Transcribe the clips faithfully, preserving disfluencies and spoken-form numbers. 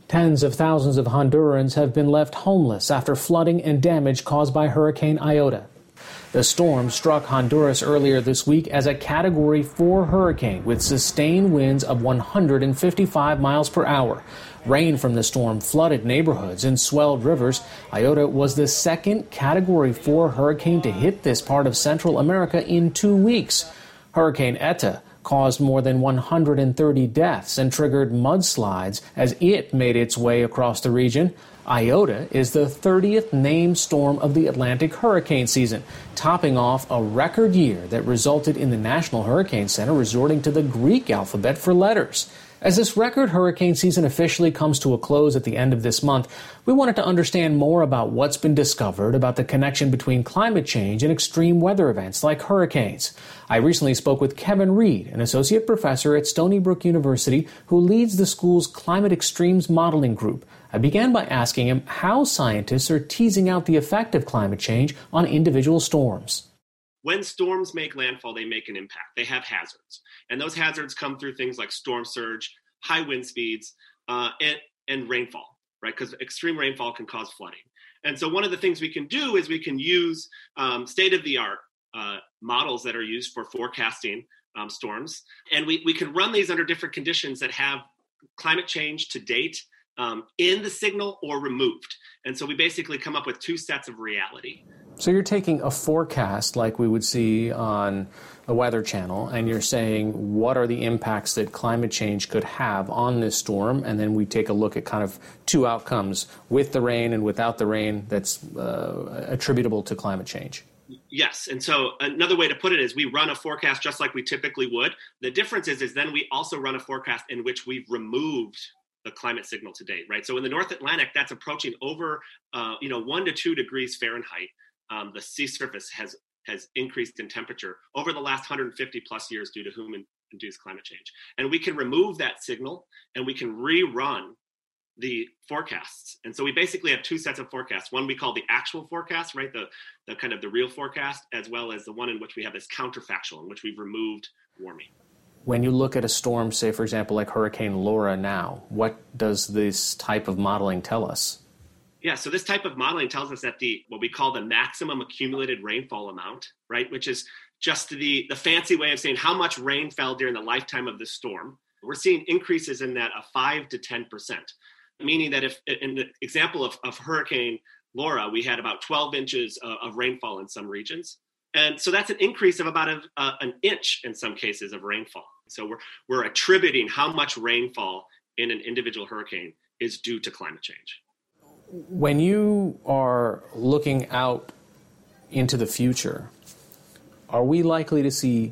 Tens of thousands of Hondurans have been left homeless after flooding and damage caused by Hurricane Iota. The storm struck Honduras earlier this week as a Category four hurricane with sustained winds of one hundred fifty-five miles per hour. Rain from the storm flooded neighborhoods and swelled rivers. Iota was the second Category four hurricane to hit this part of Central America in two weeks. Hurricane Eta caused more than one hundred thirty deaths and triggered mudslides as it made its way across the region. Iota is the thirtieth named storm of the Atlantic hurricane season, topping off a record year that resulted in the National Hurricane Center resorting to the Greek alphabet for letters. As this record hurricane season officially comes to a close at the end of this month, we wanted to understand more about what's been discovered about the connection between climate change and extreme weather events like hurricanes. I recently spoke with Kevin Reed, an associate professor at Stony Brook University who leads the school's Climate Extremes Modeling Group. I began by asking him how scientists are teasing out the effect of climate change on individual storms. When storms make landfall, they make an impact. They have hazards. And those hazards come through things like storm surge, high wind speeds, uh, and, and rainfall, right? Because extreme rainfall can cause flooding. And so one of the things we can do is we can use um, state-of-the-art uh, models that are used for forecasting um, storms. And we, we can run these under different conditions that have climate change to date um, in the signal or removed. And so we basically come up with two sets of reality. So you're taking a forecast like we would see on the Weather Channel, and you're saying what are the impacts that climate change could have on this storm, and then we take a look at kind of two outcomes, with the rain and without the rain, that's uh, attributable to climate change. Yes, and so another way to put it is we run a forecast just like we typically would. The difference is, is then we also run a forecast in which we've removed the climate signal to date, right? So in the North Atlantic, that's approaching over, uh, you know, one to two degrees Fahrenheit. Um, the sea surface has has increased in temperature over the last one hundred fifty plus years due to human-induced climate change. And we can remove that signal and we can rerun the forecasts. And so we basically have two sets of forecasts. One we call the actual forecast, right? The, the kind of the real forecast, as well as the one in which we have this counterfactual, in which we've removed warming. When you look at a storm, say, for example, like Hurricane Laura now, what does this type of modeling tell us? Yeah, so this type of modeling tells us that the what we call the maximum accumulated rainfall amount, right, which is just the, the fancy way of saying how much rain fell during the lifetime of the storm. We're seeing increases in that of five to ten percent, meaning that if in the example of, of Hurricane Laura, we had about twelve inches of, of rainfall in some regions. And so that's an increase of about a, uh, an inch in some cases of rainfall. So we're we're attributing how much rainfall in an individual hurricane is due to climate change. When you are looking out into the future, are we likely to see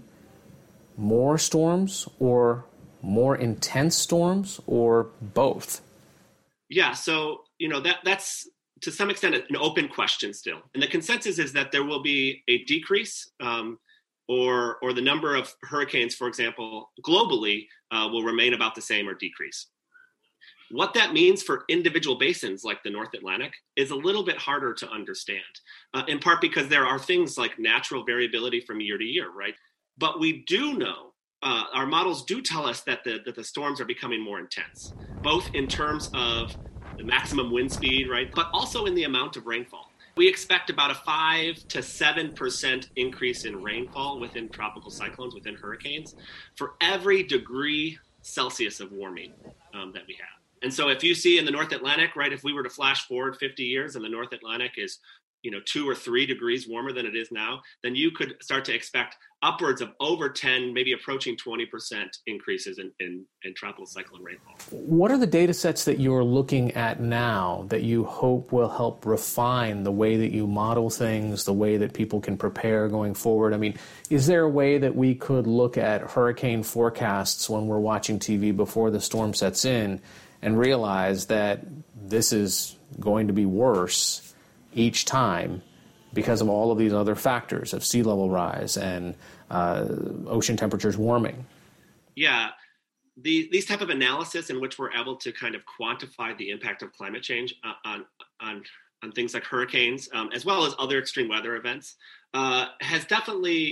more storms or more intense storms or both? Yeah, so, you know, that that's to some extent an open question still. And the consensus is that there will be a decrease um, or or the number of hurricanes, for example, globally uh, will remain about the same or decrease. What that means for individual basins like the North Atlantic is a little bit harder to understand, uh, in part because there are things like natural variability from year to year, right? But we do know, uh, our models do tell us that the, that the storms are becoming more intense, both in terms of the maximum wind speed, right? But also in the amount of rainfall. We expect about a five to seven percent increase in rainfall within tropical cyclones, within hurricanes, for every degree Celsius of warming um, that we have. And so if you see in the North Atlantic, right, if we were to flash forward fifty years and the North Atlantic is, you know, two or three degrees warmer than it is now, then you could start to expect upwards of over ten, maybe approaching twenty percent increases in, in, in tropical cyclone rainfall. What are the data sets that you're looking at now that you hope will help refine the way that you model things, the way that people can prepare going forward? I mean, is there a way that we could look at hurricane forecasts when we're watching T V before the storm sets in and realize that this is going to be worse each time because of all of these other factors of sea level rise and uh, ocean temperatures warming? Yeah, the, these type of analysis in which we're able to kind of quantify the impact of climate change uh, on, on, on things like hurricanes, um, as well as other extreme weather events, uh, has definitely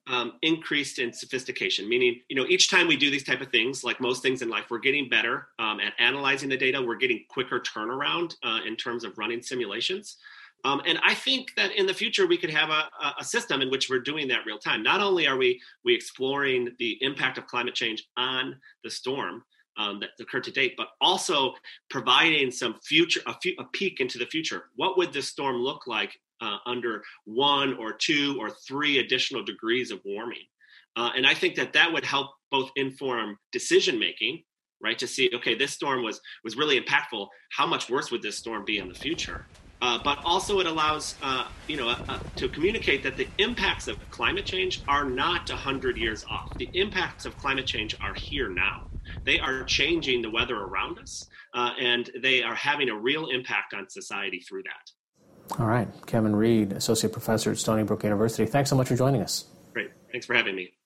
um, increased in sophistication, meaning, you know, each time we do these type of things, like most things in life, we're getting better um, at analyzing the data. We're getting quicker turnaround uh, in terms of running simulations. Um, and I think that in the future, we could have a, a system in which we're doing that real time. Not only are we, we exploring the impact of climate change on the storm um, that occurred to date, but also providing some future, a, few, a peek into the future. What would this storm look like uh, under one or two or three additional degrees of warming? Uh, and I think that that would help both inform decision-making, right? To see, okay, this storm was, was really impactful. How much worse would this storm be in the future? Uh, but also it allows, uh, you know, uh, to communicate that the impacts of climate change are not one hundred years off. The impacts of climate change are here now. They are changing the weather around us, uh, and they are having a real impact on society through that. All right. Kevin Reed, Associate Professor at Stony Brook University. Thanks so much for joining us. Great. Thanks for having me.